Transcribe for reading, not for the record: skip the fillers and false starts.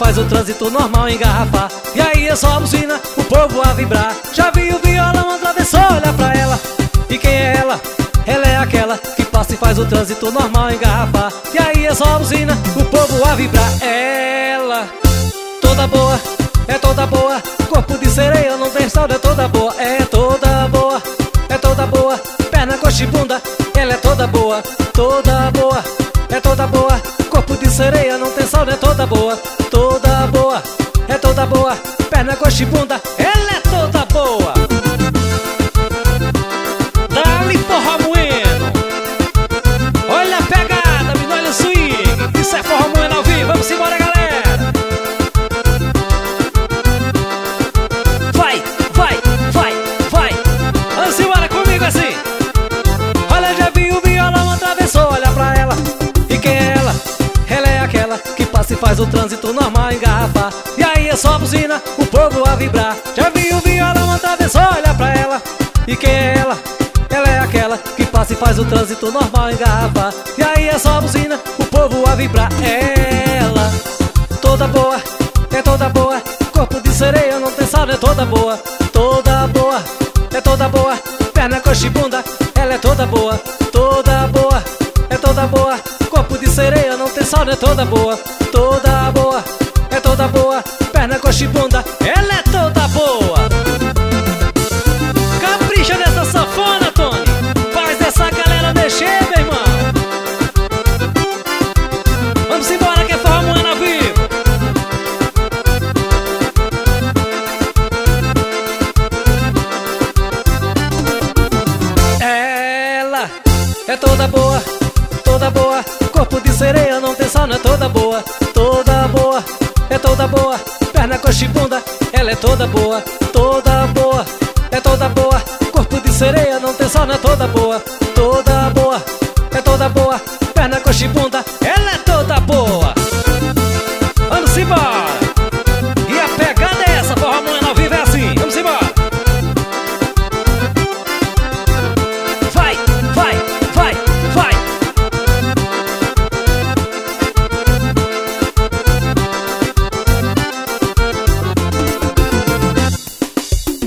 faz o trânsito normal engarrafar. E aí é só a buzina, o povo a vibrar. Já vi o violão atravessou, olha pra ela. E quem é ela? Ela é aquela que passa e faz o trânsito normal engarrafar. E aí é só a buzina, o povo a vibrar. Ela, toda boa, é toda boa. Corpo de sereia, não tem saldo, é toda boa. É toda boa, é toda boa. Perna, coxa e bunda, ela é toda boa. Toda boa, é toda boa. Corpo de sereia, não tem saldo, é toda boa. Toda boa, é toda boa. Perna, coxa e bunda, ela é toda boa. Dá-lhe forró moendo. Olha a pegada, menino, olha o swing. Isso é forró moendo ao vivo, vamos embora, galera. Vai, vai, vai, vai. Vamos embora comigo assim. Olha, já vi o violão atravessou, olha pra ela. E quem é ela? Ela é aquela que passa e faz o trânsito normal engarrafar. E aí é só a buzina, o povo a vibrar. Já vi o violão atravessou, olha pra ela. E quem é ela? Ela é aquela que passa e faz o trânsito normal engarrafar. E aí é só a buzina, o povo a vibrar. Ela, toda boa, é toda boa. Corpo de sereia, não tem saldo, é toda boa. Toda boa, é toda boa. Perna, coxa e bunda, ela é toda boa. Toda boa, é toda boa. Corpo de sereia, não tem saldo, é toda boa. Toda boa, é toda boa. Perna, coxa e bunda, ela é toda boa. Capricha nessa sanfona, Tony. Faz essa galera mexer, meu irmão. Vamos embora que é forró moendo ao vivo. Ela é toda boa, toda boa. Corpo de sereia, não tem sal, não é toda boa. Toda boa, é toda boa. Perna, coxa e bunda, ela é toda boa. Toda boa, é toda boa. Corpo de sereia, não tem sal, não é toda boa. Toda boa, é toda boa. Perna, coxa e bunda.